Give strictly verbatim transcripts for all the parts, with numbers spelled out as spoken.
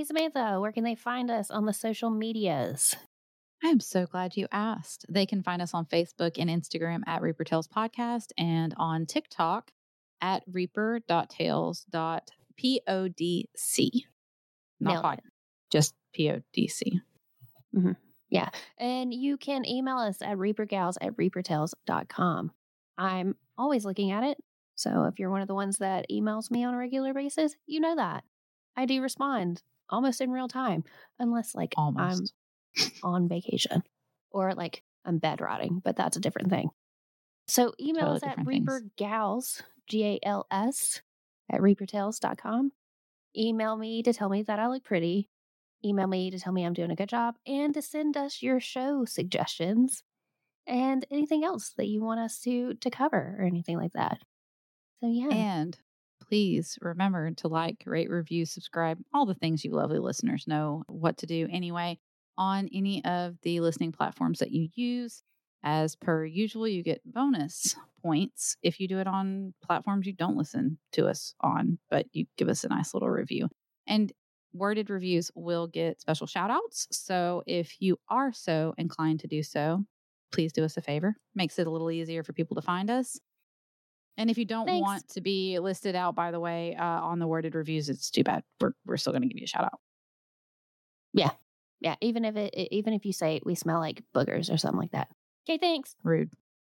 Samantha, where can they find us on the social medias? I am so glad you asked. They can find us on Facebook and Instagram at Reaper Tales Podcast and on TikTok at reaper dot tales dot podc. Not Nailed pod, it. just P O D C. Mm-hmm. Yeah. And you can email us at reapergals at reaper tales dot com. I'm always looking at it. So if you're one of the ones that emails me on a regular basis, you know that. I do respond almost in real time, unless like Almost. I'm on vacation or like I'm bed rotting, but that's a different thing. So email Totally us at different things. reapergals, G A L S, at reaper tales dot com. Email me to tell me that I look pretty. Email me to tell me I'm doing a good job and to send us your show suggestions and anything else that you want us to to cover or anything like that. So yeah. And please remember to like, rate, review, subscribe, all the things you lovely listeners know what to do anyway on any of the listening platforms that you use. As per usual, you get bonus points if you do it on platforms you don't listen to us on, but you give us a nice little review. And worded reviews will get special shout outs. So if you are so inclined to do so, please do us a favor. Makes it a little easier for people to find us. And if you don't Thanks. want to be listed out, by the way, uh, on the worded reviews, it's too bad. We're we're still going to give you a shout out. Yeah. Yeah. Even if it, even if you say we smell like boogers or something like that. Okay, thanks. Rude.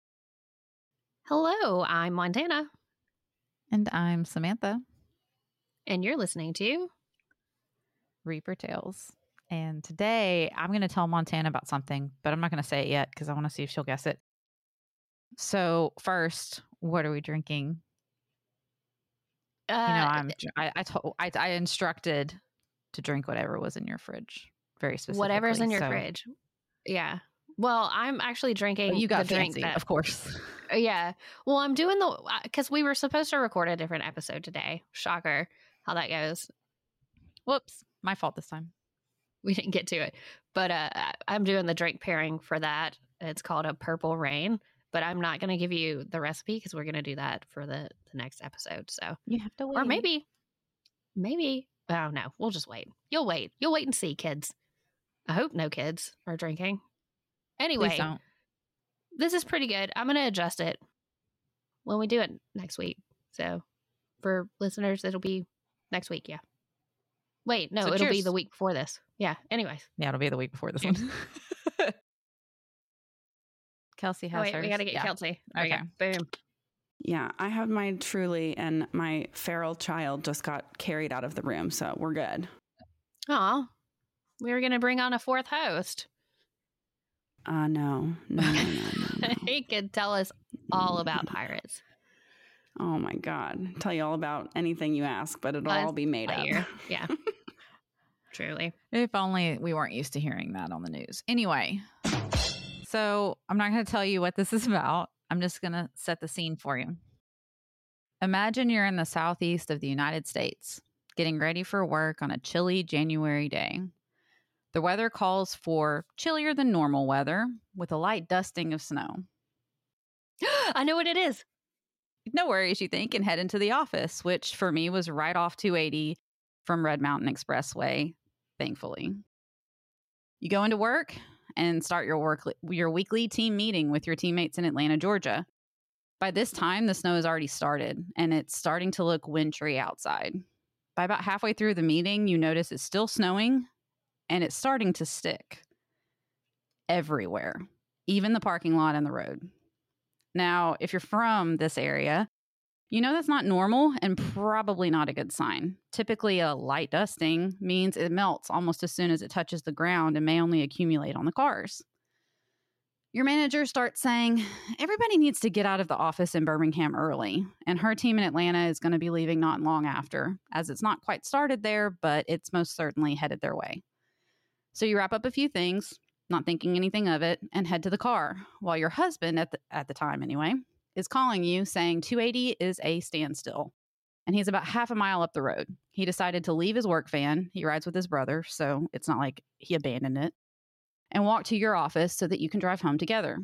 Hello, I'm Montana. And I'm Samantha. And you're listening to Reaper Tales. And today I'm going to tell Montana about something, but I'm not going to say it yet because I want to see if she'll guess it. So first, what are we drinking? uh, you know, I'm I I, told, I I instructed to drink whatever was in your fridge, very specifically. Whatever's in your so. fridge. Yeah. Well, I'm actually drinking Oh, you got the fancy, drink that, of course. Yeah. Well, I'm doing the, because we were supposed to record a different episode today. Shocker how that goes. Whoops. My fault this time. We didn't get to it. But uh, I'm doing the drink pairing for that. It's called a Purple Rain. But I'm not going to give you the recipe because we're going to do that for the, the next episode. So You have to wait. Or maybe, maybe, oh no, we'll just wait. You'll wait. You'll wait and see, kids. I hope no kids are drinking. Anyway. Please don't. This is pretty good. I'm going to adjust it when we do it next week. So for listeners, it'll be next week. Yeah. Wait, no, so it'll cheers. be the week before this. Yeah. Anyways. Yeah, it'll be the week before this one. Kelsey has oh, wait, hers. we got to get yeah. Kelsey. Okay. Boom. Yeah, I have mine truly, and my feral child just got carried out of the room, so we're good. Aw. We were going to bring on a fourth host. Uh, no, no, no, no, no, no. He could tell us all about pirates. Oh my God. Tell you all about anything you ask, but it'll all be made up. Yeah. Truly. If only we weren't used to hearing that on the news. Anyway, so I'm not going to tell you what this is about. I'm just going to set the scene for you. Imagine you're in the southeast of the United States, getting ready for work on a chilly January day. The weather calls for chillier than normal weather with a light dusting of snow. I know what it is. No worries, you think, and head into the office, which for me was right off two eighty from Red Mountain Expressway, thankfully. You go into work and start your work your weekly team meeting with your teammates in Atlanta, Georgia. By this time, the snow has already started, and it's starting to look wintry outside. By about halfway through the meeting, you notice it's still snowing, and it's starting to stick everywhere, even the parking lot and the road. Now, if you're from this area, you know that's not normal and probably not a good sign. Typically, a light dusting means it melts almost as soon as it touches the ground and may only accumulate on the cars. Your manager starts saying, everybody needs to get out of the office in Birmingham early, and her team in Atlanta is going to be leaving not long after, as it's not quite started there, but it's most certainly headed their way. So you wrap up a few things, not thinking anything of it, and head to the car, while your husband, at the, at the time anyway, is calling you saying two eighty is a standstill, and he's about half a mile up the road. He decided to leave his work van, he rides with his brother, so it's not like he abandoned it, and walk to your office so that you can drive home together.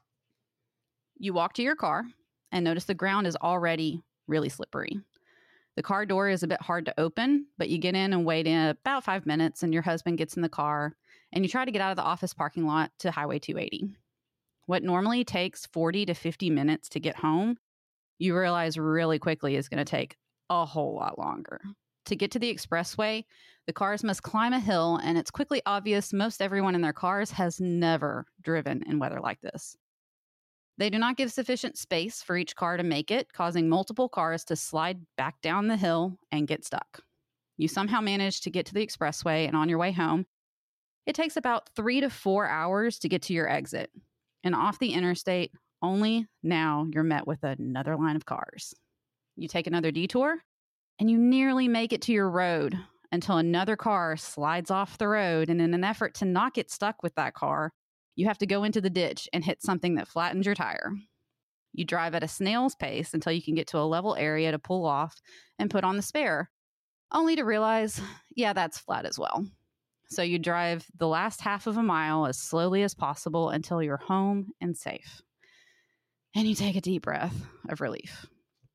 You walk to your car and notice the ground is already really slippery. The car door is a bit hard to open, but you get in and wait in about five minutes and your husband gets in the car and you try to get out of the office parking lot to Highway two eighty. What normally takes forty to fifty minutes to get home, you realize really quickly is going to take a whole lot longer. To get to the expressway, the cars must climb a hill, and it's quickly obvious most everyone in their cars has never driven in weather like this. They do not give sufficient space for each car to make it, causing multiple cars to slide back down the hill and get stuck. You somehow manage to get to the expressway, and on your way home, it takes about three to four hours to get to your exit. And off the interstate, only now you're met with another line of cars. You take another detour, and you nearly make it to your road until another car slides off the road, and in an effort to not get stuck with that car, you have to go into the ditch and hit something that flattens your tire. You drive at a snail's pace until you can get to a level area to pull off and put on the spare, only to realize, yeah, that's flat as well. So you drive the last half of a mile as slowly as possible until you're home and safe. And you take a deep breath of relief.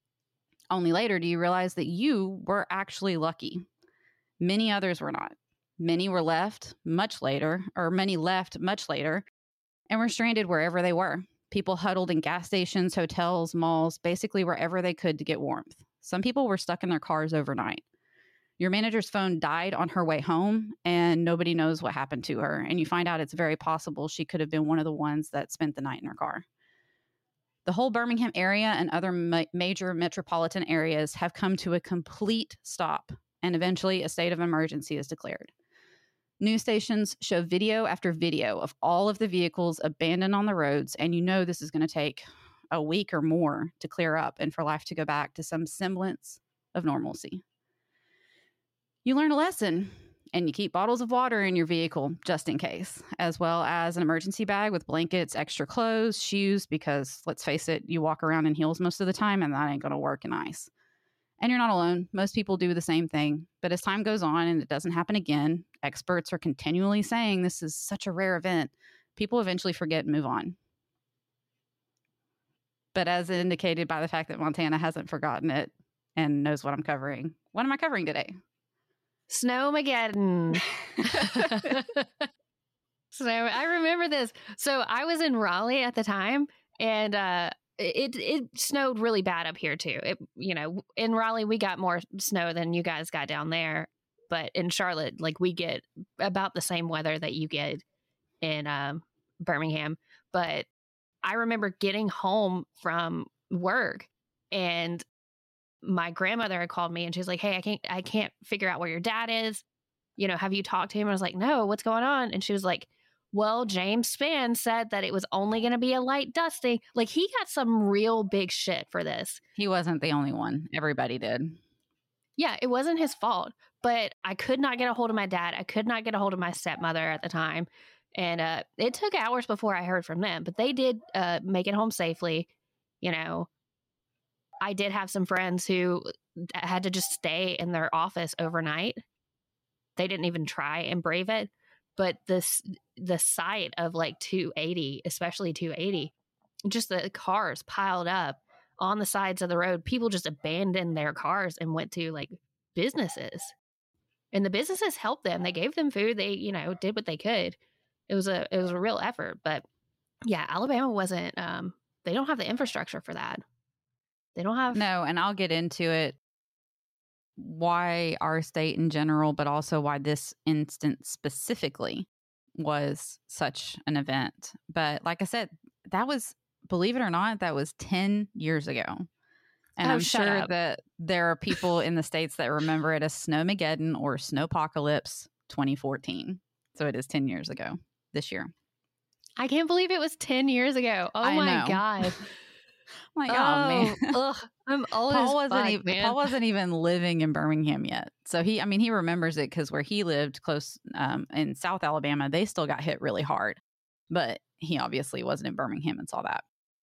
Only later do you realize that you were actually lucky. Many others were not. Many were left much later, or many left much later, and were stranded wherever they were. People huddled in gas stations, hotels, malls, basically wherever they could to get warmth. Some people were stuck in their cars overnight. Your manager's phone died on her way home, and nobody knows what happened to her. And you find out it's very possible she could have been one of the ones that spent the night in her car. The whole Birmingham area and other ma- major metropolitan areas have come to a complete stop, and eventually a state of emergency is declared. News stations show video after video of all of the vehicles abandoned on the roads, and you know this is going to take a week or more to clear up and for life to go back to some semblance of normalcy. You learn a lesson, and you keep bottles of water in your vehicle just in case, as well as an emergency bag with blankets, extra clothes, shoes, because let's face it, you walk around in heels most of the time, and that ain't going to work in ice. And you're not alone. Most people do the same thing. But as time goes on and it doesn't happen again, experts are continually saying this is such a rare event. People eventually forget and move on. But as indicated by the fact that Montana hasn't forgotten it and knows what I'm covering, what am I covering today? Snowmageddon. So I remember this. So I was in Raleigh at the time, and uh, it it snowed really bad up here too. It, you know, in Raleigh we got more snow than you guys got down there, but in Charlotte, like we get about the same weather that you get in um, Birmingham. But I remember getting home from work, and my grandmother had called me, and she was like, "Hey, I can't I can't figure out where your dad is. You know, have you talked to him?" I was like, "No, what's going on?" And she was like, "Well, James Spann said that it was only going to be a light dusting." Like, he got some real big shit for this. He wasn't the only one. Everybody did. Yeah, it wasn't his fault, but I could not get a hold of my dad. I could not get a hold of my stepmother at the time. And uh, it took hours before I heard from them, but they did uh, make it home safely. You know, I did have some friends who had to just stay in their office overnight. They didn't even try and brave it. But this, the sight of like two eighty, especially two eighty, just the cars piled up on the sides of the road, people just abandoned their cars and went to like businesses. And the businesses helped them. They gave them food. They, you know, did what they could. It was a it was a real effort. But yeah, Alabama wasn't, um, they don't have the infrastructure for that. They don't have. No, and I'll get into it, why our state in general, but also why this instance specifically was such an event. But like I said, that was, believe it or not, that was ten years ago. And Oh, I'm shut sure up. that there are people in the states that remember it as Snowmageddon or Snowpocalypse twenty fourteen. So it is ten years ago this year. I can't believe it was ten years ago. Oh I my know. God. I'm like, oh, oh, man. Ugh, I'm old Paul as wasn't fuck, even man. Paul wasn't even living in Birmingham yet. So he, I mean, he remembers it because where he lived close um, in South Alabama, they still got hit really hard. But he obviously wasn't in Birmingham and saw that.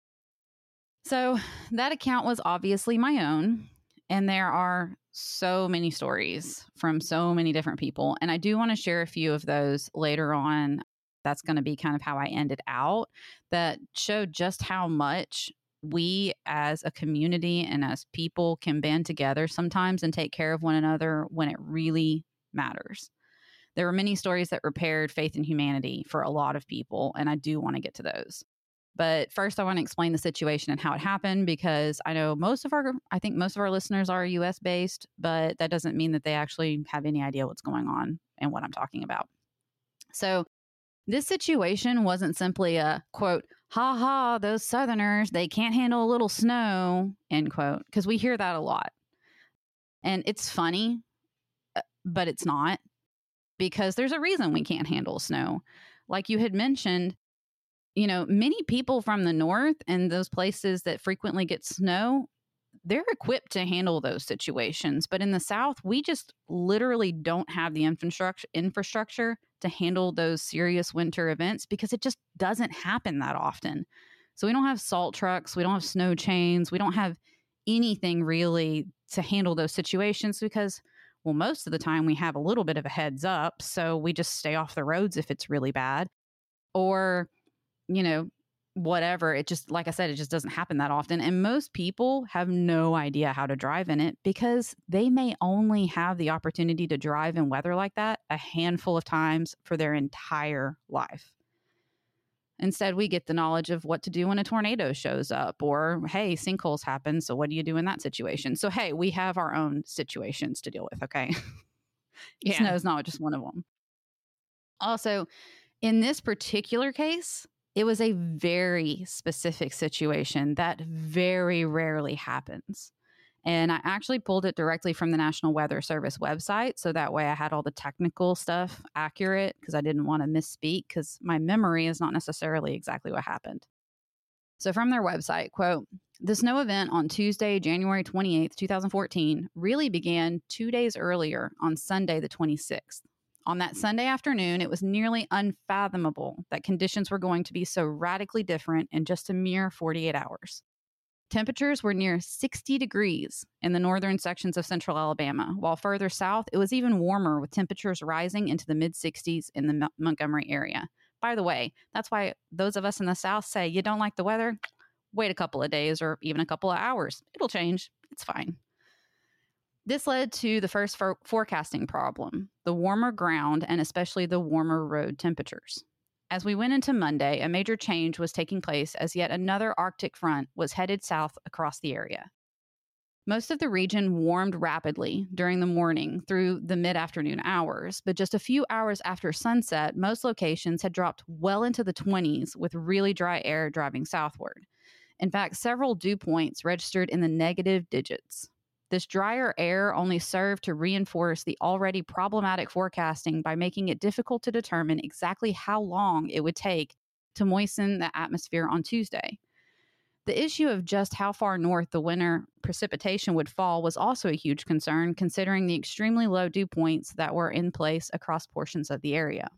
So that account was obviously my own. And there are so many stories from so many different people. And I do want to share a few of those later on. That's going to be kind of how I ended out, that showed just how much we as a community and as people can band together sometimes and take care of one another when it really matters. There were many stories that repaired faith in humanity for a lot of people, and I do want to get to those. But first, I want to explain the situation and how it happened, because I know most of our, I think most of our listeners are U S based, but that doesn't mean that they actually have any idea what's going on and what I'm talking about. So this situation wasn't simply a, quote, ha ha, those Southerners, they can't handle a little snow, end quote, because we hear that a lot. And it's funny, but it's not, because there's a reason we can't handle snow. Like you had mentioned, you know, many people from the north and those places that frequently get snow, they're equipped to handle those situations. But in the South, we just literally don't have the infrastructure infrastructure to handle those serious winter events, because it just doesn't happen that often. So we don't have salt trucks, we don't have snow chains, we don't have anything really to handle those situations, because, well, most of the time we have a little bit of a heads up. So we just stay off the roads if it's really bad, or, you know, whatever. It just, like I said, it just doesn't happen that often. And most people have no idea how to drive in it, because they may only have the opportunity to drive in weather like that a handful of times for their entire life. Instead, we get the knowledge of what to do when a tornado shows up, or, hey, sinkholes happen, so what do you do in that situation? So, hey, we have our own situations to deal with, okay? Yeah. Snow's not just one of them. Also, in this particular case, it was a very specific situation that very rarely happens. And I actually pulled it directly from the National Weather Service website, so that way I had all the technical stuff accurate, because I didn't want to misspeak, because my memory is not necessarily exactly what happened. So from their website, quote, "The snow event on Tuesday, January twenty-eighth, twenty fourteen really began two days earlier on Sunday, the twenty-sixth. On that Sunday afternoon, it was nearly unfathomable that conditions were going to be so radically different in just a mere forty-eight hours. Temperatures were near sixty degrees in the northern sections of central Alabama, while further south, it was even warmer, with temperatures rising into the mid-sixties in the M- Montgomery area. By the way, that's why those of us in the South say, you don't like the weather? Wait a couple of days or even a couple of hours. It'll change. It's fine. This led to the first for- forecasting problem, the warmer ground and especially the warmer road temperatures. As we went into Monday, a major change was taking place as yet another Arctic front was headed south across the area. Most of the region warmed rapidly during the morning through the mid-afternoon hours, but just a few hours after sunset, most locations had dropped well into the twenties with really dry air driving southward. In fact, several dew points registered in the negative digits. This drier air only served to reinforce the already problematic forecasting by making it difficult to determine exactly how long it would take to moisten the atmosphere on Tuesday. The issue of just how far north the winter precipitation would fall was also a huge concern, considering the extremely low dew points that were in place across portions of the area.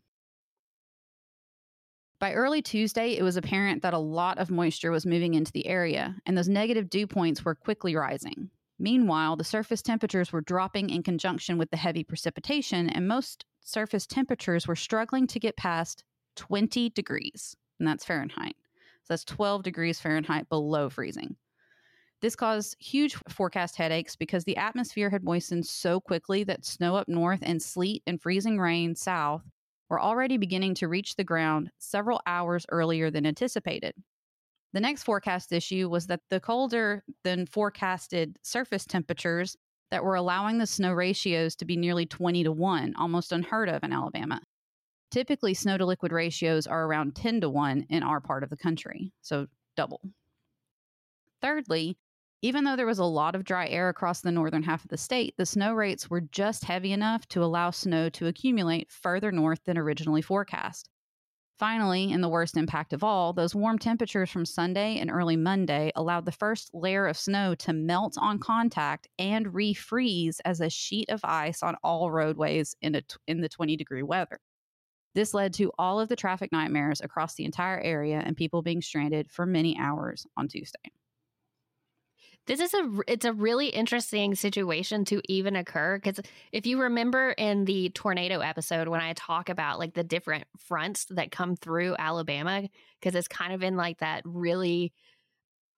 By early Tuesday, it was apparent that a lot of moisture was moving into the area, and those negative dew points were quickly rising. Meanwhile, the surface temperatures were dropping in conjunction with the heavy precipitation, and most surface temperatures were struggling to get past twenty degrees, and that's Fahrenheit. So that's twelve degrees Fahrenheit below freezing. This caused huge forecast headaches because the atmosphere had moistened so quickly that snow up north and sleet and freezing rain south were already beginning to reach the ground several hours earlier than anticipated. The next forecast issue was that the colder than forecasted surface temperatures that were allowing the snow ratios to be nearly twenty to one, almost unheard of in Alabama. Typically, snow to liquid ratios are around ten to one in our part of the country, so double. Thirdly, even though there was a lot of dry air across the northern half of the state, the snow rates were just heavy enough to allow snow to accumulate further north than originally forecast. Finally, and the worst impact of all, those warm temperatures from Sunday and early Monday allowed the first layer of snow to melt on contact and refreeze as a sheet of ice on all roadways in, a, in the twenty degree weather. This led to all of the traffic nightmares across the entire area and people being stranded for many hours on Tuesday. This is a, it's a really interesting situation to even occur, because if you remember in the tornado episode when I talk about like the different fronts that come through Alabama, because it's kind of in like that really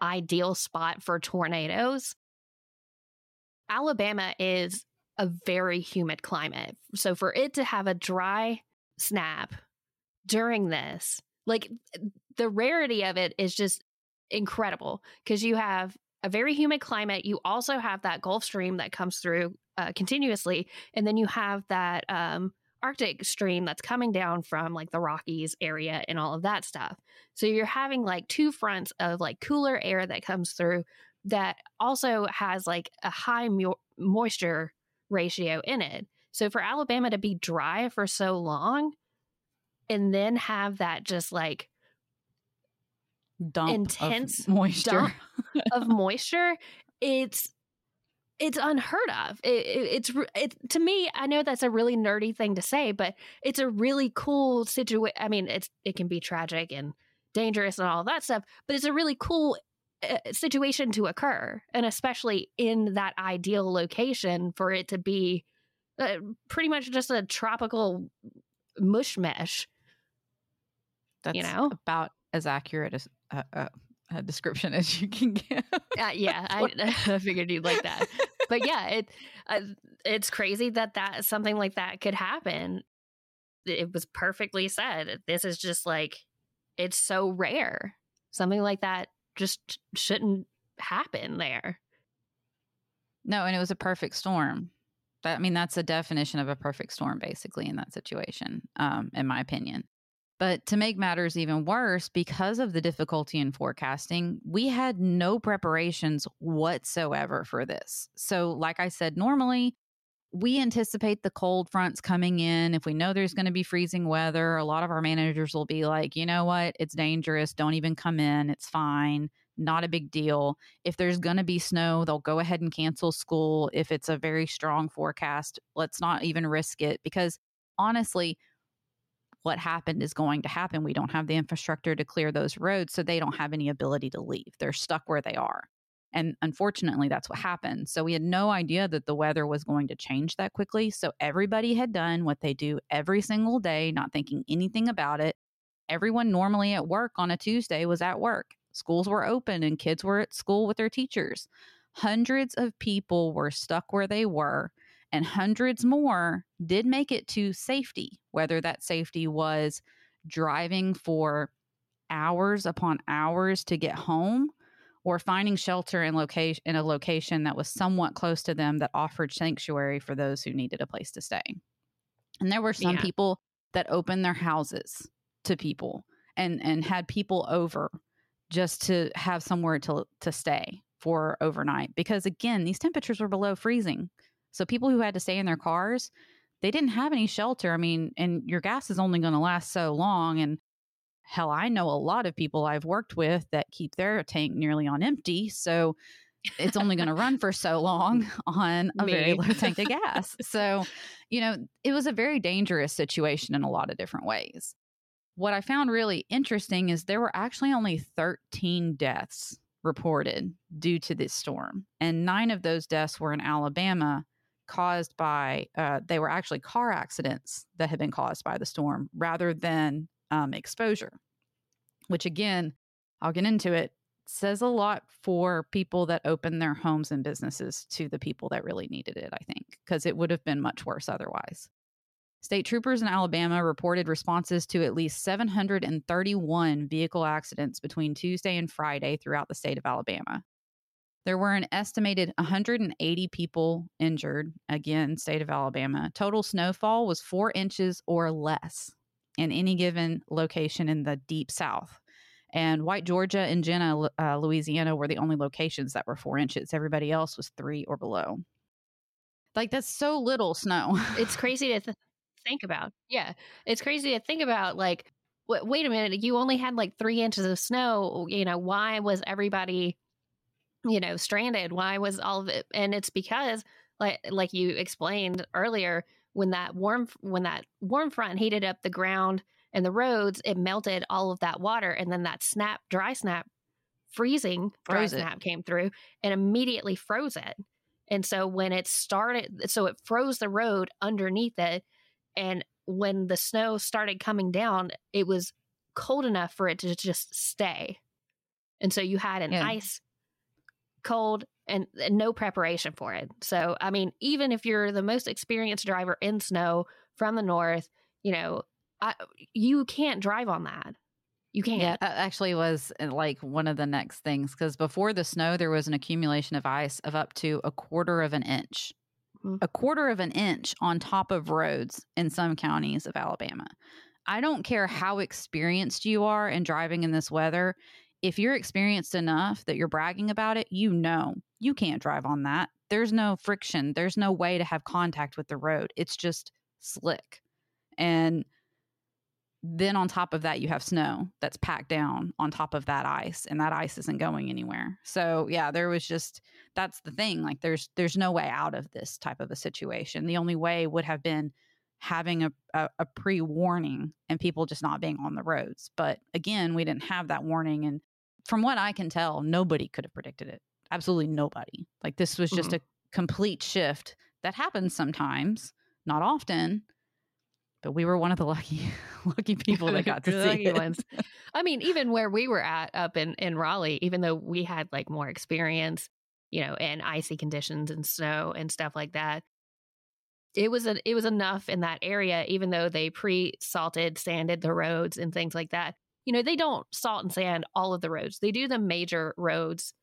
ideal spot for tornadoes. Alabama is a very humid climate. So for it to have a dry snap during this, like the rarity of it is just incredible because you have a very humid climate. You also have that Gulf Stream that comes through uh, continuously. And then you have that um, Arctic stream that's coming down from like the Rockies area and all of that stuff. So you're having like two fronts of like cooler air that comes through that also has like a high mo- moisture ratio in it. So for Alabama to be dry for so long and then have that just like dump intense of moisture dump of moisture, it's it's unheard of. It, it, it's it, to me, I know that's a really nerdy thing to say, but it's a really cool situation. I mean, it's it can be tragic and dangerous and all that stuff, but it's a really cool uh, situation to occur, and especially in that ideal location for it to be uh, pretty much just a tropical mush mesh. That's you know, about as accurate as uh, uh, a description as you can give. Uh, yeah, I, I figured you'd like that. But yeah, it uh, it's crazy that that something like that could happen. It was perfectly said. This is just like, it's so rare. Something like that just shouldn't happen there. No, and it was a perfect storm. That, I mean, that's a definition of a perfect storm, basically, in that situation, um, in my opinion. But to make matters even worse, because of the difficulty in forecasting, we had no preparations whatsoever for this. So, like I said, normally we anticipate the cold fronts coming in. If we know there's going to be freezing weather, a lot of our managers will be like, you know what, it's dangerous. Don't even come in. It's fine. Not a big deal. If there's going to be snow, they'll go ahead and cancel school. If it's a very strong forecast, let's not even risk it, because honestly, what happened is going to happen. We don't have the infrastructure to clear those roads, so they don't have any ability to leave. They're stuck where they are. And unfortunately, that's what happened. So we had no idea that the weather was going to change that quickly. So everybody had done what they do every single day, not thinking anything about it. Everyone normally at work on a Tuesday was at work. Schools were open and kids were at school with their teachers. Hundreds of people were stuck where they were, and hundreds more did make it to safety, whether that safety was driving for hours upon hours to get home or finding shelter in, location, in a location that was somewhat close to them that offered sanctuary for those who needed a place to stay. And there were some Yeah. people that opened their houses to people and, and had people over just to have somewhere to, to stay for overnight. Because again, these temperatures were below freezing. So people who had to stay in their cars, they didn't have any shelter. I mean, and your gas is only going to last so long. And hell, I know a lot of people I've worked with that keep their tank nearly on empty. So it's only going to run for so long on a Me. very low tank of gas. So, you know, it was a very dangerous situation in a lot of different ways. What I found really interesting is there were actually only thirteen deaths reported due to this storm. And nine of those deaths were in Alabama, caused by, uh, they were actually car accidents that had been caused by the storm rather than um, exposure, which again, I'll get into it, says a lot for people that open their homes and businesses to the people that really needed it, I think, because it would have been much worse otherwise. State troopers in Alabama reported responses to at least seven hundred thirty-one vehicle accidents between Tuesday and Friday throughout the state of Alabama. There were an estimated one hundred eighty people injured, again, state of Alabama. Total snowfall was four inches or less in any given location in the deep south. And White, Georgia and Jenna, uh, Louisiana were the only locations that were four inches. Everybody else was three or below. Like, that's so little snow. It's crazy to th- think about. Yeah. It's crazy to think about, like, w- wait a minute, you only had like three inches of snow. You know, why was everybody, you know, stranded? Why was all of it? And it's because, like, like you explained earlier, when that warm, when that warm front heated up the ground and the roads, it melted all of that water. And then that snap, dry snap, freezing dry Froze it. snap came through and immediately froze it. And so when it started, so it froze the road underneath it. And when the snow started coming down, it was cold enough for it to just stay. And so you had an Yeah. ice cold and, and no preparation for it. So, I mean, even if you're the most experienced driver in snow from the north, you know, I, you can't drive on that. You can't. Yeah, that actually was uh, like one of the next things, because before the snow, there was an accumulation of ice of up to a quarter of an inch, Mhm. a quarter of an inch on top of roads in some counties of Alabama. I don't care how experienced you are in driving in this weather. If you're experienced enough that you're bragging about it, you know you can't drive on that. There's no friction. There's no way to have contact with the road. It's just slick. And then on top of that, you have snow that's packed down on top of that ice, and that ice isn't going anywhere. So yeah, there was just, that's the thing. Like there's, there's no way out of this type of a situation. The only way would have been having a, a, a pre-warning and people just not being on the roads. But again, we didn't have that warning. And from what I can tell, nobody could have predicted it. Absolutely nobody. Like this was just Mhm. a complete shift that happens sometimes, not often. But we were one of the lucky, lucky people that got to The see lucky it. ones. I mean, even where we were at up in, in Raleigh, even though we had like more experience, you know, in icy conditions and snow and stuff like that, it was a, it was enough in that area, even though they pre-salted, sanded the roads and things like that. You know, they don't salt and sand all of the roads. They do the major roads.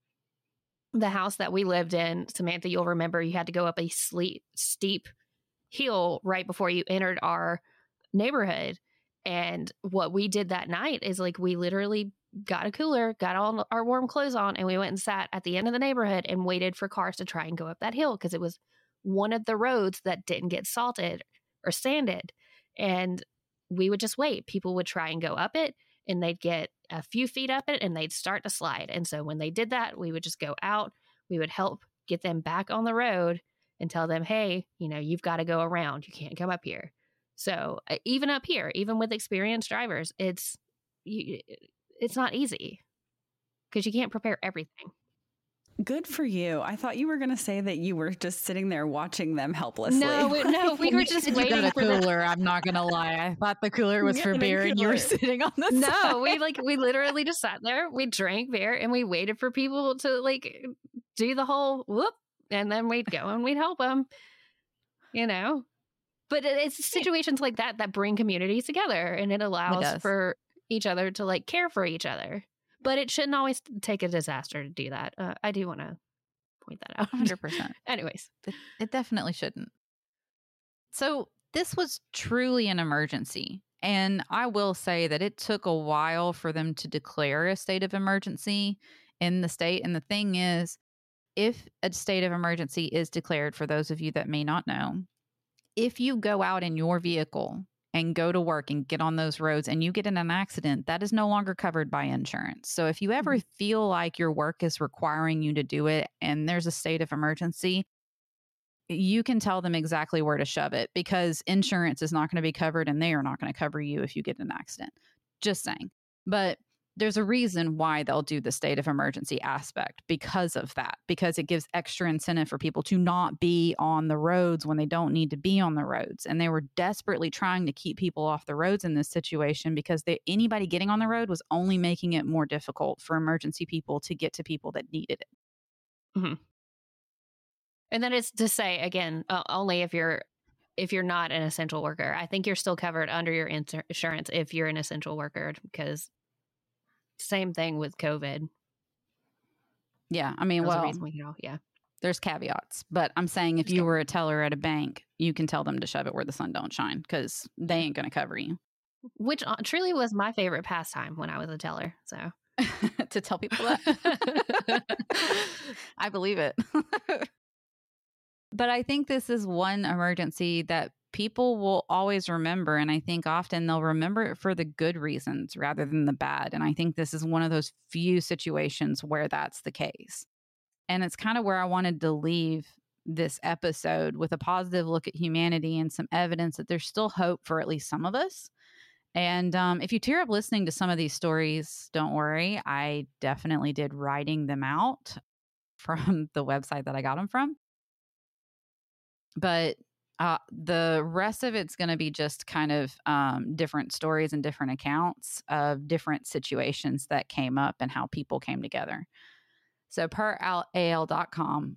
The house that we lived in, Samantha, you'll remember you had to go up a sleep, steep hill right before you entered our neighborhood. And what we did that night is like we literally got a cooler, got all our warm clothes on, and we went and sat at the end of the neighborhood and waited for cars to try and go up that hill because it was one of the roads that didn't get salted or sanded. And we would just wait. People would try and go up it, and they'd get a few feet up it and they'd start to slide. And so when they did that, we would just go out. We would help get them back on the road and tell them, hey, you know, you've got to go around. You can't come up here. So uh, even up here, even with experienced drivers, it's you, it's not easy because you can't prepare everything. Good for you. I thought you were going to say that you were just sitting there watching them helplessly. No, we, no, we were just You waiting got a for the cooler. I'm not going to lie. I thought the cooler was for Getting a beer and you were cooler. sitting on the No, side. we like we literally just sat there, we drank beer, and we waited for people to like do the whole whoop, and then we'd go and we'd help them, you know. But it- it's situations like that that bring communities together, and it allows does. for each other to like care for each other. But it shouldn't always take a disaster to do that. Uh, I do want to point that out. one hundred percent. Anyways, It, it definitely shouldn't. So this was truly an emergency. And I will say that it took a while for them to declare a state of emergency in the state. And the thing is, if a state of emergency is declared, for those of you that may not know, if you go out in your vehicle and go to work and get on those roads and you get in an accident, that is no longer covered by insurance. So if you ever feel like your work is requiring you to do it and there's a state of emergency, you can tell them exactly where to shove it, because insurance is not going to be covered and they are not going to cover you if you get in an accident. Just saying. But there's a reason why they'll do the state of emergency aspect because of that, because it gives extra incentive for people to not be on the roads when they don't need to be on the roads. And they were desperately trying to keep people off the roads in this situation because they, anybody getting on the road was only making it more difficult for emergency people to get to people that needed it. mm-hmm. And that is to say, again, uh, only if you're if you're not an essential worker. I think you're still covered under your insur- insurance if you're an essential worker, because same thing with COVID. Yeah, I mean, That was the well, reason we could all, yeah. there's caveats, but I'm saying if There's you caveats. were a teller at a bank, you can tell them to shove it where the sun don't shine because they ain't going to cover you. Which uh, truly was my favorite pastime when I was a teller. So to tell people that. I believe it. But I think this is one emergency that people will always remember. And I think often they'll remember it for the good reasons rather than the bad. And I think this is one of those few situations where that's the case. And it's kind of where I wanted to leave this episode, with a positive look at humanity and some evidence that there's still hope for at least some of us. And um, if you tear up listening to some of these stories, don't worry. I definitely did writing them out from the website that I got them from. But Uh, the rest of it's going to be just kind of um, different stories and different accounts of different situations that came up and how people came together. So per A L dot com,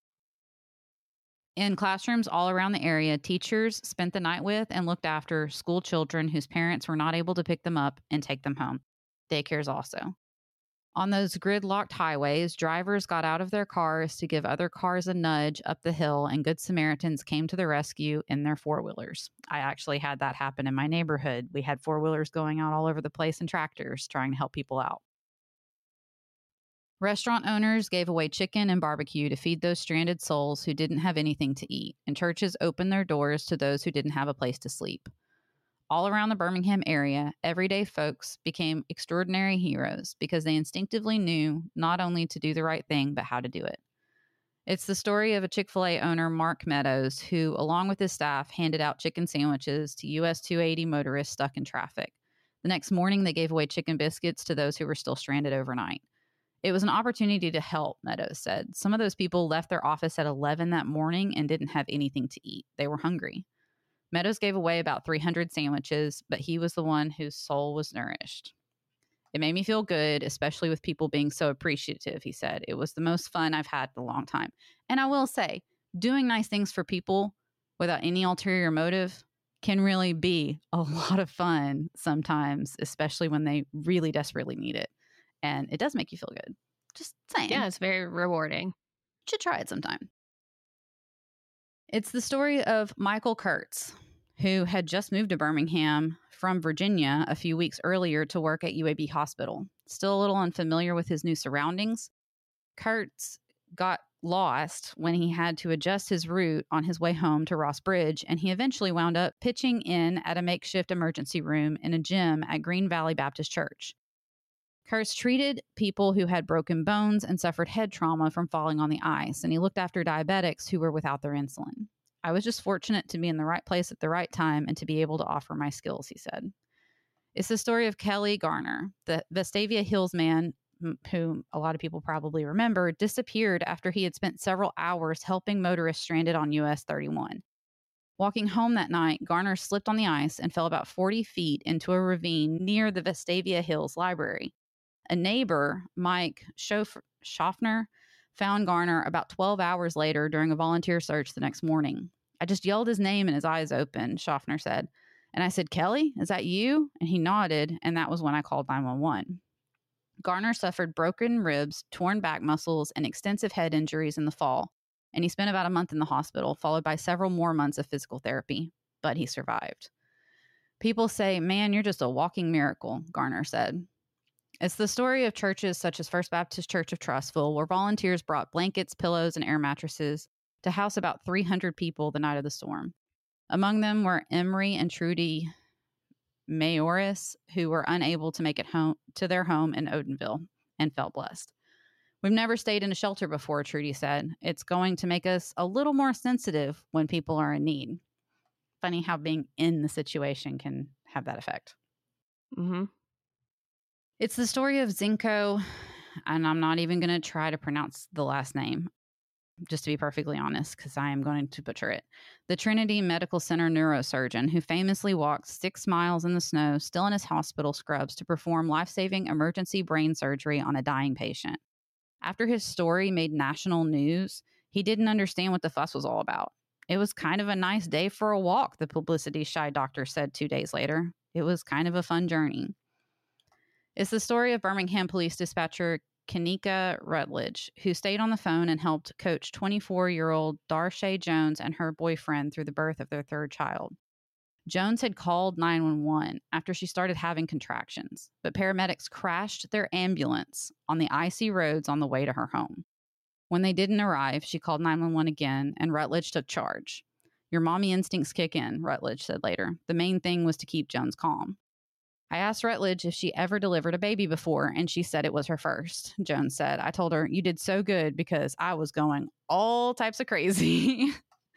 in classrooms all around the area, teachers spent the night with and looked after school children whose parents were not able to pick them up and take them home. Daycares also. On those gridlocked highways, drivers got out of their cars to give other cars a nudge up the hill, and Good Samaritans came to the rescue in their four-wheelers. I actually had that happen in my neighborhood. We had four-wheelers going out all over the place and tractors trying to help people out. Restaurant owners gave away chicken and barbecue to feed those stranded souls who didn't have anything to eat, and churches opened their doors to those who didn't have a place to sleep. All around the Birmingham area, everyday folks became extraordinary heroes because they instinctively knew not only to do the right thing, but how to do it. It's the story of a Chick-fil-A owner, Mark Meadows, who, along with his staff, handed out chicken sandwiches to U S two eighty motorists stuck in traffic. The next morning, they gave away chicken biscuits to those who were still stranded overnight. It was an opportunity to help, Meadows said. Some of those people left their office at eleven that morning and didn't have anything to eat. They were hungry. Meadows gave away about three hundred sandwiches, but he was the one whose soul was nourished. It made me feel good, especially with people being so appreciative, he said. It was the most fun I've had in a long time. And I will say, doing nice things for people without any ulterior motive can really be a lot of fun sometimes, especially when they really desperately need it. And it does make you feel good. Just saying. Yeah, it's very rewarding. You should try it sometime. It's the story of Michael Kurtz, who had just moved to Birmingham from Virginia a few weeks earlier to work at U A B Hospital. Still a little unfamiliar with his new surroundings, Kurtz got lost when he had to adjust his route on his way home to Ross Bridge, and he eventually wound up pitching in at a makeshift emergency room in a gym at Green Valley Baptist Church. Kurtz treated people who had broken bones and suffered head trauma from falling on the ice, and he looked after diabetics who were without their insulin. I was just fortunate to be in the right place at the right time and to be able to offer my skills, he said. It's the story of Kelly Garner, the Vestavia Hills man, who a lot of people probably remember, disappeared after he had spent several hours helping motorists stranded on U S thirty-one. Walking home that night, Garner slipped on the ice and fell about forty feet into a ravine near the Vestavia Hills Library. A neighbor, Mike Schof- Schaffner, found Garner about twelve hours later during a volunteer search the next morning. I just yelled his name and his eyes opened, Schaffner said. And I said, "Kelly, is that you?" And he nodded, and that was when I called nine one one. Garner suffered broken ribs, torn back muscles, and extensive head injuries in the fall, and he spent about a month in the hospital, followed by several more months of physical therapy, but he survived. People say, "Man, you're just a walking miracle," Garner said. It's the story of churches such as First Baptist Church of Trussville, where volunteers brought blankets, pillows, and air mattresses to house about three hundred people the night of the storm. Among them were Emery and Trudy Mayoris, who were unable to make it home to their home in Odenville and felt blessed. "We've never stayed in a shelter before," Trudy said. "It's going to make us a little more sensitive when people are in need." Funny how being in the situation can have that effect. Mm-hmm. It's the story of Zinko, and I'm not even going to try to pronounce the last name, just to be perfectly honest, because I am going to butcher it. The Trinity Medical Center neurosurgeon who famously walked six miles in the snow, still in his hospital scrubs, to perform life-saving emergency brain surgery on a dying patient. After his story made national news, he didn't understand what the fuss was all about. "It was kind of a nice day for a walk," the publicity-shy doctor said two days later. "It was kind of a fun journey." It's the story of Birmingham police dispatcher Kanika Rutledge, who stayed on the phone and helped coach twenty-four-year-old Darshay Jones and her boyfriend through the birth of their third child. Jones had called nine one one after she started having contractions, but paramedics crashed their ambulance on the icy roads on the way to her home. When they didn't arrive, she called nine one one again, and Rutledge took charge. "Your mommy instincts kick in," Rutledge said later. "The main thing was to keep Jones calm." "I asked Rutledge if she ever delivered a baby before, and she said it was her first," Jones said. "I told her, you did so good because I was going all types of crazy."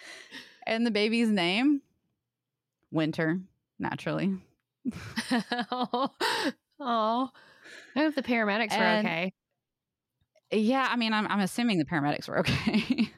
And the baby's name? Winter, naturally. oh, oh, I hope the paramedics And- were okay. Yeah, I mean, I'm, I'm assuming the paramedics were okay.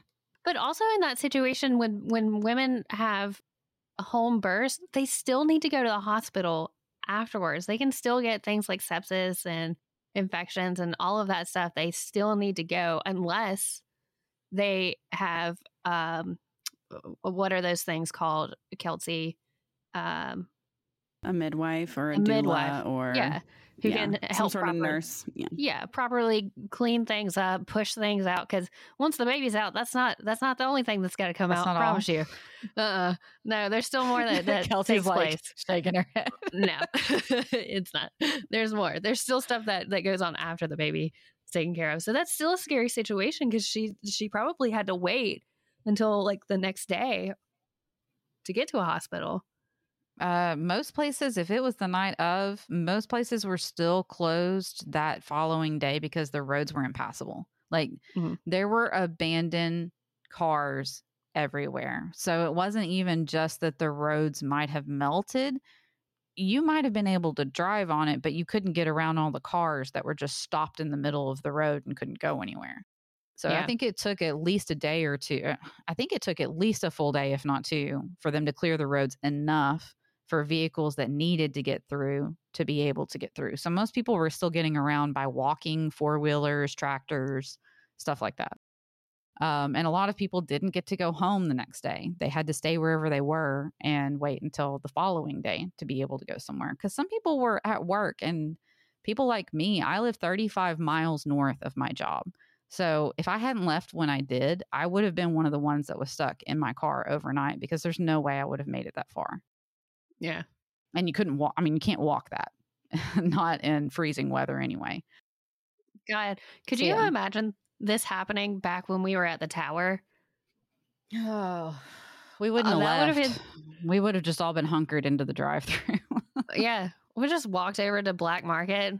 But also in that situation, when when women have a home birth, they still need to go to the hospital afterwards. They can still get things like sepsis and infections and all of that stuff. They still need to go unless they have um, what are those things called, Kelsey? Um, a midwife or a, a doula midwife, or yeah, who yeah, can some help sort proper, of nurse. Yeah. yeah, properly clean things up, push things out. Because once the baby's out, that's not that's not the only thing that's got to come That's out. not Promise all. you. Uh-uh. No, there's still more that that Kelsey's takes like place. shaking her head. No, it's not. There's more. There's still stuff that that goes on after the baby is taken care of. So that's still a scary situation because she she probably had to wait until like the next day to get to a hospital. Uh, most places, if it was the night of, most places were still closed that following day because the roads were impassable. Like Mhm. there were abandoned cars everywhere. So it wasn't even just that the roads might have melted. You might have been able to drive on it, but you couldn't get around all the cars that were just stopped in the middle of the road and couldn't go anywhere. So Yeah. I think it took at least a day or two. uh, I think it took at least a full day, if not two, for them to clear the roads enough for vehicles that needed to get through to be able to get through. So most people were still getting around by walking, four-wheelers, tractors, stuff like that. Um, and a lot of people didn't get to go home the next day. They had to stay wherever they were and wait until the following day to be able to go somewhere. Because some people were at work, and people like me, I live thirty-five miles north of my job. So if I hadn't left when I did, I would have been one of the ones that was stuck in my car overnight because there's no way I would have made it that far. Yeah. And you couldn't walk. I mean, you can't walk that, not in freezing weather anyway. God, could So, you yeah. imagine this happening back when we were at the tower? Oh, we wouldn't Oh, have that would left. have We would have just all been hunkered into the drive-through. Yeah, we just walked over to Black Market,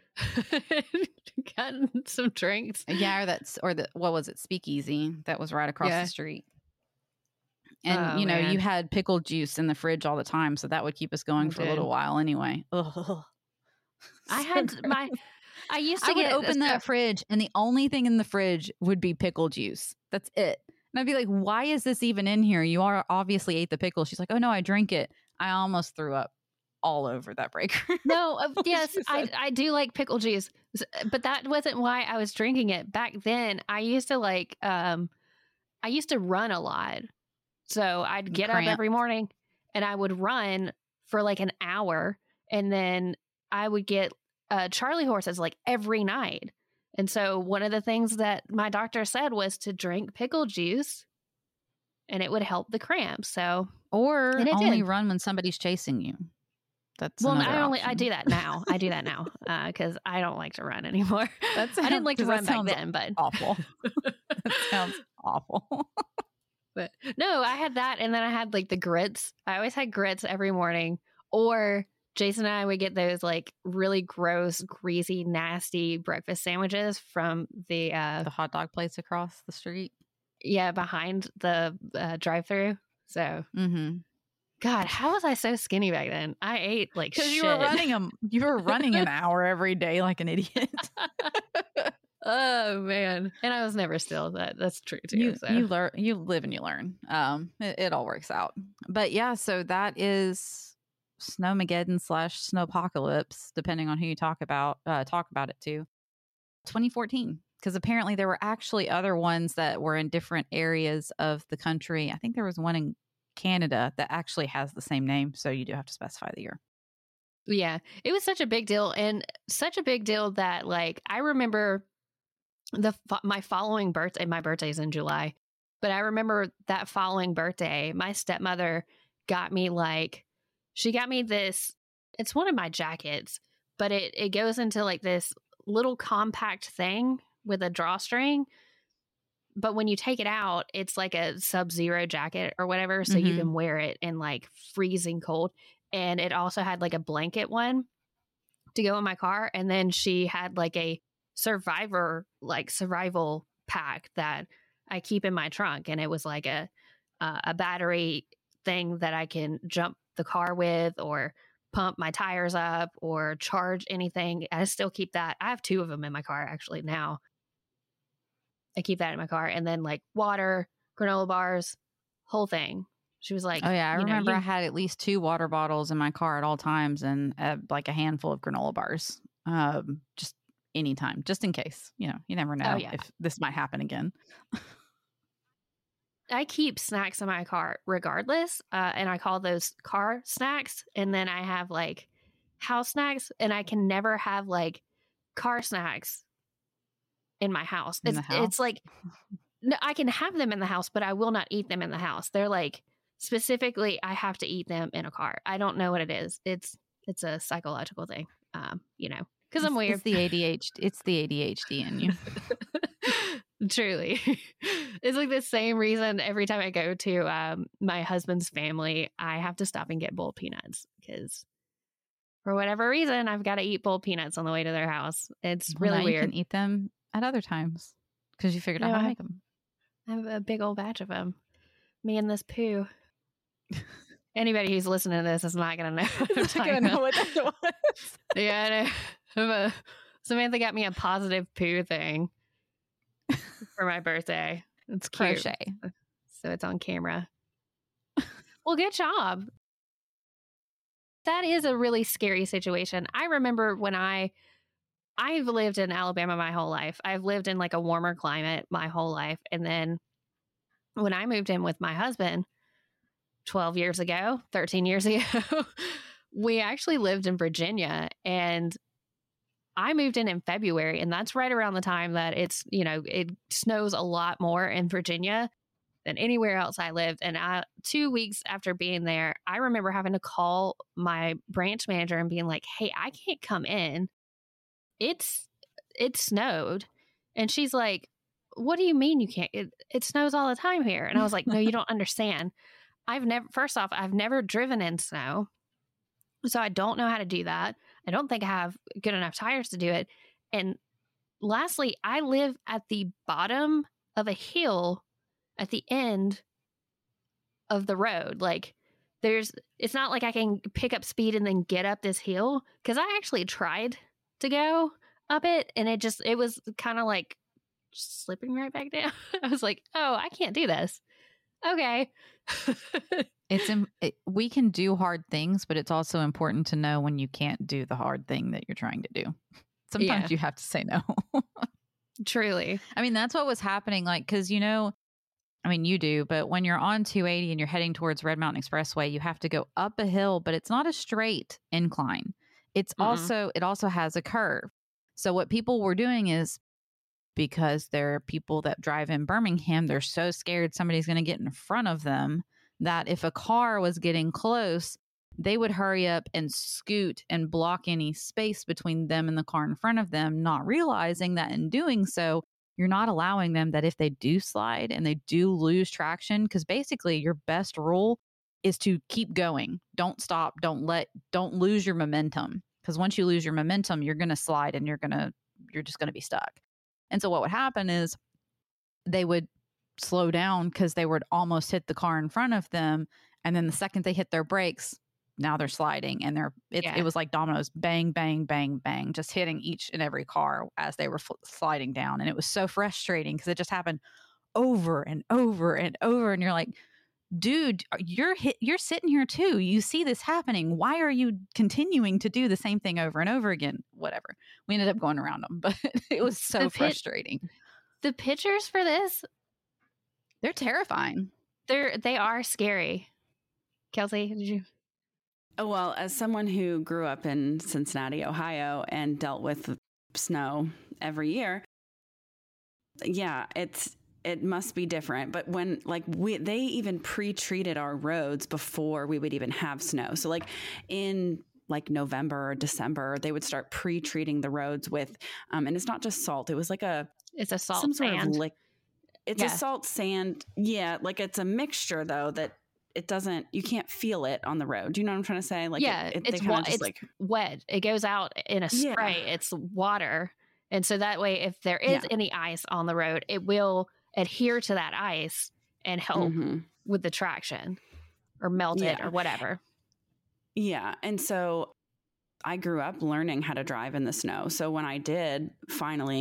gotten some drinks. Yeah, or that's or the what was it, Speakeasy that was right across Yeah. the street. And Oh, you know, man. you had pickled juice in the fridge all the time, so that would keep us going We for a did. little while anyway. Ugh. I So had gross. my, I used to I would get open that fridge, and the only thing in the fridge would be pickle juice. That's it. And I'd be like, "Why is this even in here? You are obviously ate the pickle." She's like, "Oh no, I drink it." I almost threw up all over that breaker. No, uh, yes, She I said. I do like pickle juice, S- but that wasn't why I was drinking it back then. I used to like, um, I used to run a lot, so I'd get up Cramps. every morning and I would run for like an hour, and then I would get uh, Charlie horses like every night. And so one of the things that my doctor said was to drink pickle juice, and it would help the cramps. So Or And it only did. run when somebody's chasing you. That's well, another I only I option. do that now. I do that now because I don't like to run anymore. That I didn't sounds- like to 'cause that run back sounds then, but awful. That sounds awful. But no, I had that, and then I had like the grits. I always had grits every morning. Or Jason and I would get those like really gross, greasy, nasty breakfast sandwiches from the uh The hot dog place across the street. yeah, behind the uh, drive-through. So Mm-hmm. God, how was I so skinny back then? I ate like Because shit. you were running them. You were running an hour every day like an idiot. Oh man, and I was never still. That that's true too. you so. you learn. You live and you learn. Um, it, it all works out. But yeah, so that is Snowmageddon slash Snowpocalypse, depending on who you talk about. Uh, talk about it to twenty fourteen. Because apparently there were actually other ones that were in different areas of the country. I think there was one in Canada that actually has the same name, so you do have to specify the year. Yeah, it was such a big deal, and such a big deal that like I remember the fo- my following birthday. My birthday's in July, but I remember that following birthday, my stepmother got me like she got me this. It's one of my jackets, but it it goes into like this little compact thing with a drawstring. But when you take it out, it's like a sub-zero jacket or whatever, so you Mhm. can wear it in like freezing cold. And it also had like a blanket one to go in my car. And then she had like a survivor, like survival pack that I keep in my trunk. And it was like a, uh, a battery thing that I can jump the car with or pump my tires up or charge anything. I still keep that. I have two of them in my car actually now. I keep that in my car. And then like water, granola bars, whole thing. She was like, oh yeah, I you know, remember you- I had at least two water bottles in my car at all times and uh, like a handful of granola bars. Um, just anytime, just in case. You know, you never know Oh, yeah. if this might happen again. I keep snacks in my car regardless, uh, and I call those car snacks. And then I have like house snacks, and I can never have like car snacks in my house. In It's the house? it's like no, I can have them in the house, but I will not eat them in the house. They're like specifically, I have to eat them in a car. I don't know what it is. It's it's a psychological thing, um, you know, because I'm It's- weird. It's the A D H D. It's the A D H D in you. Truly. It's like the same reason every time I go to um, my husband's family, I have to stop and get boiled peanuts because for whatever reason, I've got to eat boiled peanuts on the way to their house. It's Well, really now weird. You can eat them at other times because you figured You out know, how to I- make them. I have a big old batch of them. Me and this poo. Anybody who's listening to this is not going to know. what I'm talking about. what that was. Yeah, I know. I'm a- Samantha got me a positive poo thing for my birthday. It's cute. Crochet. So it's on camera. Well, good job. That is a really scary situation. I remember when I I've lived in Alabama my whole life. I've lived in like a warmer climate my whole life. And then when I moved in with my husband twelve years ago, thirteen years ago, we actually lived in Virginia, and I moved in in February, and that's right around the time that it's, you know, it snows a lot more in Virginia than anywhere else I lived. And I, two weeks after being there, I remember having to call my branch manager and being like, hey, I can't come in. It's, it snowed. And she's like, what do you mean you can't? It, it snows all the time here. And I was like, no, you don't understand. I've never, first off, I've never driven in snow. So I don't know how to do that. I don't think I have good enough tires to do it. And lastly, I live at the bottom of a hill at the end of the road. Like there's, it's not like I can pick up speed and then get up this hill, because I actually tried to go up it and it just, it was kind of like slipping right back down. I was like, oh, I can't do this. Okay. It's im- it, we can do hard things, but it's also important to know when you can't do the hard thing that you're trying to do. Sometimes Yeah. you have to say no. Truly. I mean, that's what was happening. Like, because, you know, I mean, you do, but when you're on two eighty and you're heading towards Red Mountain Expressway, you have to go up a hill, but it's not a straight incline. It's Mm-mm. also, it also has a curve. So what people were doing is, because there are people that drive in Birmingham, they're so scared somebody's going to get in front of them that if a car was getting close, they would hurry up and scoot and block any space between them and the car in front of them, not realizing that in doing so, you're not allowing them that if they do slide and they do lose traction, because basically your best rule is to keep going. Don't stop. Don't let, don't lose your momentum. Because once you lose your momentum, you're going to slide and you're going to, you're just going to be stuck. And so what would happen is they would slow down because they would almost hit the car in front of them. And then the second they hit their brakes, now they're sliding, and they're, it, Yeah. it was like dominoes, bang, bang, bang, bang, just hitting each and every car as they were fl- sliding down. And it was so frustrating because it just happened over and over and over. And you're like, dude, you're hit, you're sitting here too. You see this happening. Why are you continuing to do the same thing over and over again? Whatever. We ended up going around them, but it was so The pit- frustrating. The pictures for this, They're terrifying. they're, they are scary. Kelsey, did you? Oh, well, as someone who grew up in Cincinnati, Ohio, and dealt with snow every year, yeah, it's it must be different. But when like we they even pre-treated our roads before we would even have snow. So like in like November or December, they would start pre-treating the roads with, um, and it's not just salt. It was like a It's a salt some sort sand. of lick. It's Yeah. a salt sand. Yeah, like it's a mixture though that it doesn't. You can't feel it on the road. Do you know what I'm trying to say? Like Yeah, it, it, it's they kinda wa- just it's- like Wet. It goes out in a Yeah. spray. It's water. And so that way, if there is Yeah. any ice on the road, it will adhere to that ice and help Mhm. with the traction or melt it Yeah. or whatever. Yeah. And so I grew up learning how to drive in the snow. So when I did finally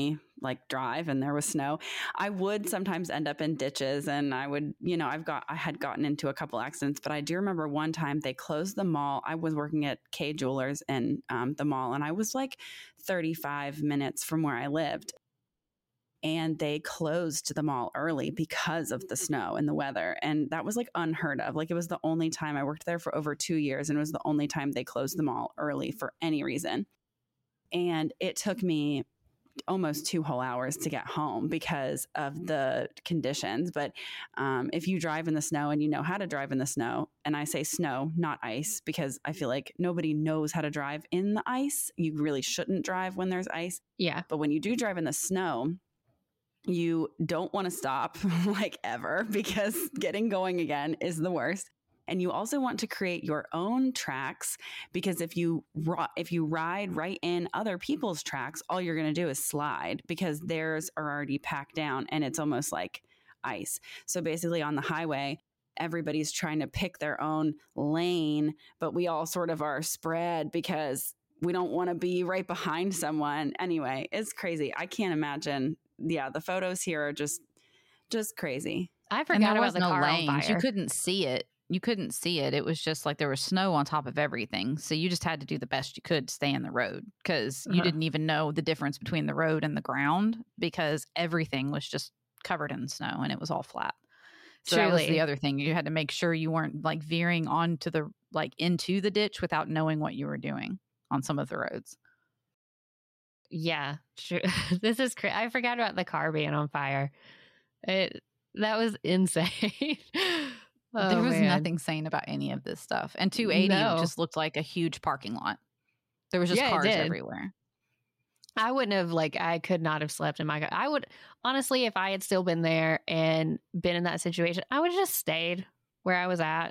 like drive and there was snow. I would sometimes end up in ditches, and I would, you know, I've got, I had gotten into a couple accidents, but I do remember one time they closed the mall. I was working at K Jewelers in um, the mall, and I was like thirty-five minutes from where I lived. And they closed the mall early because of the snow and the weather. And that was like unheard of. Like it was the only time I worked there for over two years. And it was the only time they closed the mall early for any reason. And it took me almost two whole hours to get home because of the conditions. But um, if you drive in the snow and you know how to drive in the snow, and I say snow, not ice, because I feel like nobody knows how to drive in the ice. You really shouldn't drive when there's ice. Yeah. But when you do drive in the snow, you don't want to stop like ever, because getting going again is the worst. And you also want to create your own tracks, because if you if you ride right in other people's tracks, all you're going to do is slide, because theirs are already packed down and it's almost like ice. So basically on the highway, everybody's trying to pick their own lane, but we all sort of are spread because we don't want to be right behind someone. Anyway, it's crazy. I can't imagine. Yeah, the photos here are just just crazy. I And forgot there about was the no car on lanes. fire. You couldn't see it. You couldn't see it. It was just like there was snow on top of everything. So you just had to do the best you could to stay in the road, because you Uh-huh. didn't even know the difference between the road and the ground, because everything was just covered in snow and it was all flat. So that was Truly. the other thing. You had to make sure you weren't like veering onto the like into the ditch without knowing what you were doing on some of the roads. Yeah, true. This is crazy. I forgot about the car being on fire. It that was insane. Oh, there was man. nothing sane about any of this stuff. And two eighty No. just looked like a huge parking lot. There was just Yeah, it cars did. everywhere. I wouldn't have, like, I could not have slept in my car. I would, honestly, if I had still been there and been in that situation, I would have just stayed where I was at.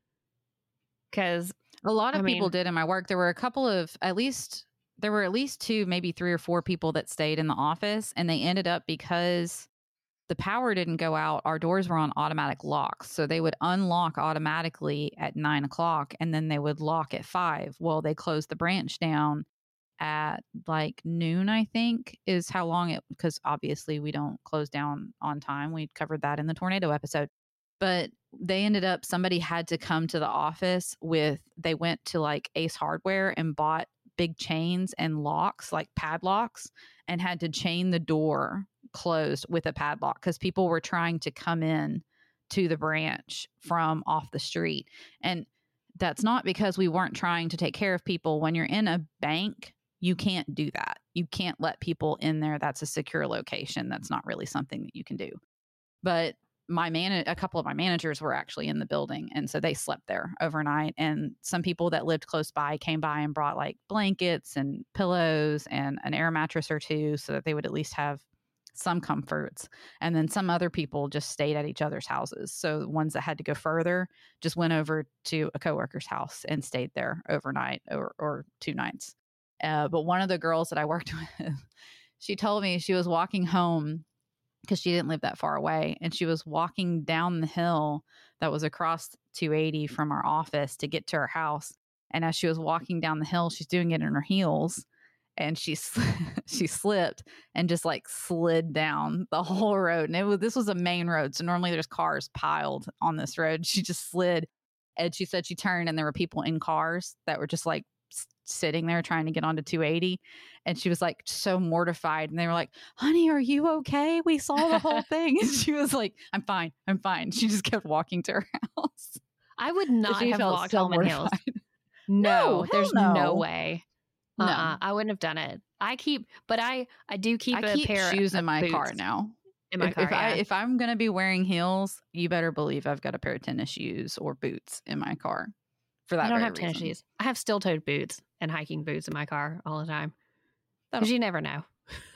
Because, A lot of I people mean- did in my work. There were a couple of, at least, there were at least two, maybe three or four people that stayed in the office, and they ended up, because the power didn't go out, our doors were on automatic locks. So they would unlock automatically at nine o'clock and then they would lock at five. Well, they closed the branch down at like noon, I think, is how long it, because obviously we don't close down on time. We covered that in the tornado episode. But they ended up, somebody had to come to the office with, they went to like Ace Hardware and bought big chains and locks, like padlocks, and had to chain the door closed with a padlock, because people were trying to come in to the branch from off the street. And that's not because we weren't trying to take care of people. When you're in a bank, you can't do that. You can't let people in there. That's a secure location. That's not really something that you can do. But my man, a couple of my managers were actually in the building, and so they slept there overnight. And some people that lived close by came by and brought like blankets and pillows and an air mattress or two, so that they would at least have some comforts. And then some other people just stayed at each other's houses. So the ones that had to go further just went over to a coworker's house and stayed there overnight or, or two nights. Uh, but one of the girls that I worked with, she told me she was walking home, because she didn't live that far away, and she was walking down the hill that was across two eighty from our office to get to her house. And as she was walking down the hill, she's doing it in her heels, and she she slipped and just like slid down the whole road. And it was, this was a main road, so normally there's cars piled on this road. She just slid, and she said she turned and there were people in cars that were just like sitting there trying to get onto two eighty, and she was like so mortified, and they were like, "Honey, are you okay? We saw the whole thing." And she was like, "I'm fine, I'm fine." She just kept walking to her house. I would not She have felt walked so home in heels. mortified. No, No, hell there's no. no way. No. Uh-uh, I wouldn't have done it. I keep, but I, I do keep I a keep pair shoes of in my boots car now. In my if, car, if yeah. I if I'm gonna be wearing heels, you better believe I've got a pair of tennis shoes or boots in my car. For that, I don't very have tennis reason. shoes. I have steel-toed boots and hiking boots in my car all the time. That'll- Because you never know.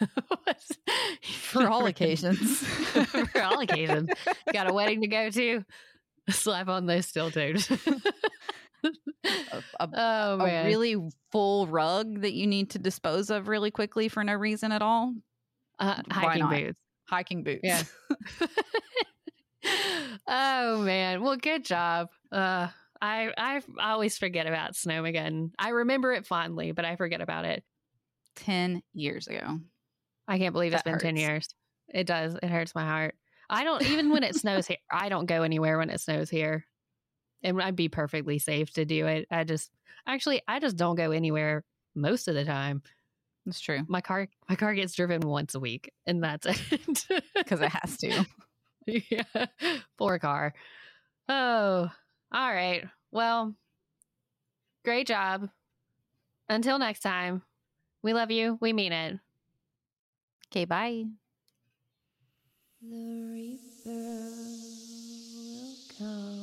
For all occasions. For all occasions. Got a wedding to go to. Slap on those steel-toed. a, a, oh, a man. really full rug that you need to dispose of really quickly for no reason at all. Uh, Why hiking not? boots. Hiking boots. Yeah. Oh, man. Well, good job. Uh, I I always forget about Snowmageddon. I remember it fondly, but I forget about it. Ten years ago. I can't believe it's That been ten hurts. years. It does. It hurts my heart. I don't, even when it snows here, I don't go anywhere when it snows here. And I'd be perfectly safe to do it. I just, actually, I just don't go anywhere most of the time. That's true. My car, my car gets driven once a week, and that's it. Because it has to. Yeah. Poor car. Oh, all right. Well, great job. Until next time, we love you. We mean it. Okay, bye. The Reaper will come.